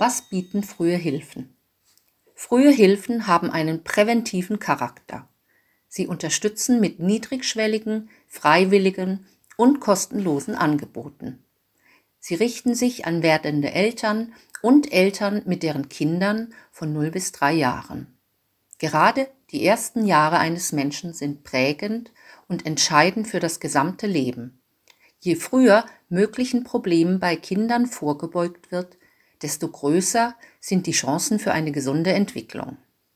Was bieten frühe Hilfen? Frühe Hilfen haben einen präventiven Charakter. Sie unterstützen mit niedrigschwelligen, freiwilligen und kostenlosen Angeboten. Sie richten sich an werdende Eltern und Eltern mit deren Kindern von 0 bis 3 Jahren. Gerade die ersten Jahre eines Menschen sind prägend und entscheidend für das gesamte Leben. Je früher möglichen Problemen bei Kindern vorgebeugt wird, desto größer sind die Chancen für eine gesunde Entwicklung.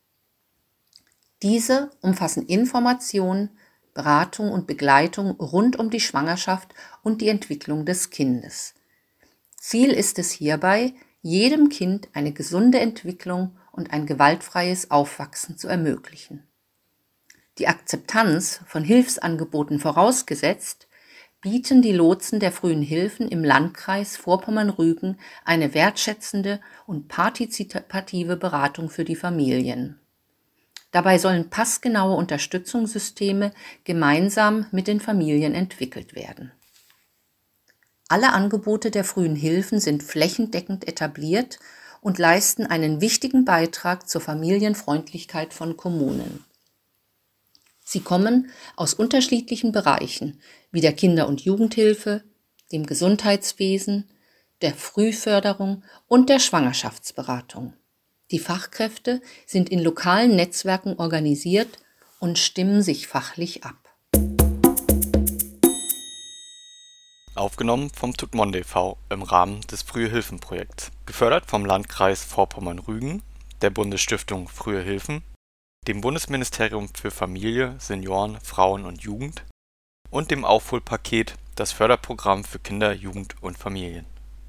Diese umfassen Information, Beratung und Begleitung rund um die Schwangerschaft und die Entwicklung des Kindes. Ziel ist es hierbei, jedem Kind eine gesunde Entwicklung und ein gewaltfreies Aufwachsen zu ermöglichen. Die Akzeptanz von Hilfsangeboten vorausgesetzt, bieten die Lotsen der frühen Hilfen im Landkreis Vorpommern-Rügen eine wertschätzende und partizipative Beratung für die Familien. Dabei sollen passgenaue Unterstützungssysteme gemeinsam mit den Familien entwickelt werden. Alle Angebote der frühen Hilfen sind flächendeckend etabliert und leisten einen wichtigen Beitrag zur Familienfreundlichkeit von Kommunen. Sie kommen aus unterschiedlichen Bereichen, wie der Kinder- und Jugendhilfe, dem Gesundheitswesen, der Frühförderung und der Schwangerschaftsberatung. Die Fachkräfte sind in lokalen Netzwerken organisiert und stimmen sich fachlich ab. Aufgenommen vom Tutmonde e.V. im Rahmen des Frühe-Hilfen-Projekts. Gefördert vom Landkreis Vorpommern-Rügen, der Bundesstiftung Frühe Hilfen, dem Bundesministerium für Familie, Senioren, Frauen und Jugend und dem Aufholpaket Das Förderprogramm für Kinder, Jugend und Familien.